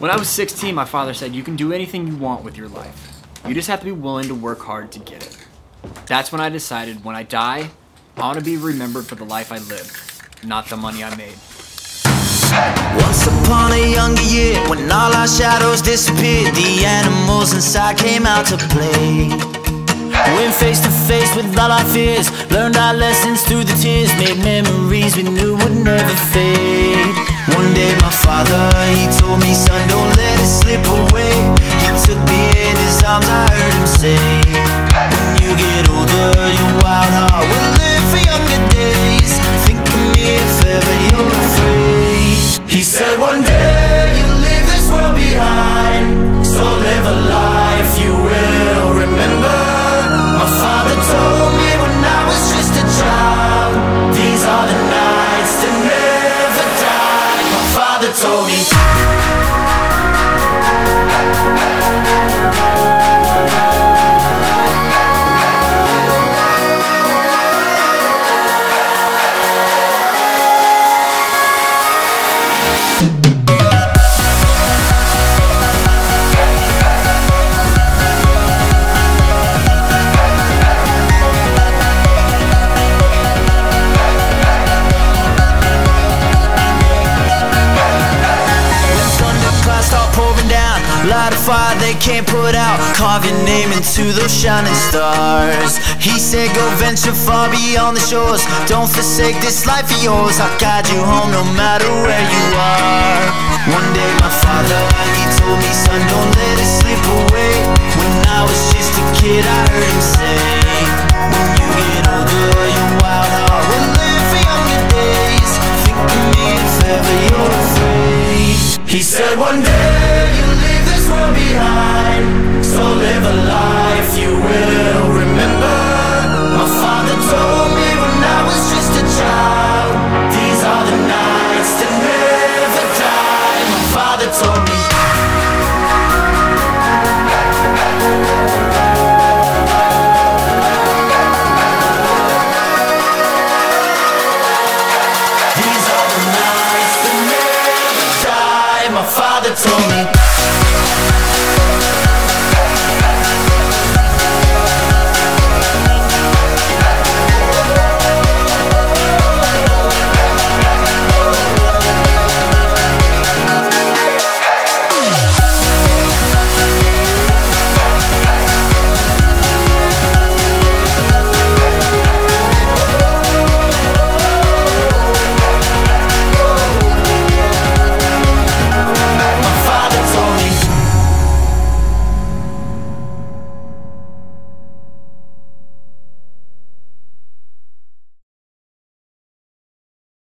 When I was 16, my father said, you can do anything you want with your life. You just have to be willing to work hard to get it. That's when I decided, when I die, I want to be remembered for the life I lived, not the money I made. Once upon a younger year, when all our shadows disappeared, the animals inside came out to play. Went face to face with all our fears, learned our lessons through the tears, made memories we knew would never fade. One day my father, he told me, son, don't let it slip away. He took me in his arms, I heard him say, when you get older, your wild heart will live for younger days. Think of me if ever you're afraid. He said one day you'll leave this world behind, so live a life you will remember. My father told me when I was just a child, these are the nights that never die. My father told me. Light a fire they can't put out, carve your name into those shining stars. He said go venture far beyond the shores, don't forsake this life of yours. I'll guide you home no matter where you are. One day my father, he told me, son, don't let it slip away. When I was just a kid I heard him say, when you get older your wild heart will live for younger days. Think of me if ever you're afraid. He said one day you'll leave this world behind, so live a life you will remember. My father told me when I was just a child, these are the nights that never die. My father told me. These are the nights that never die. My father told me.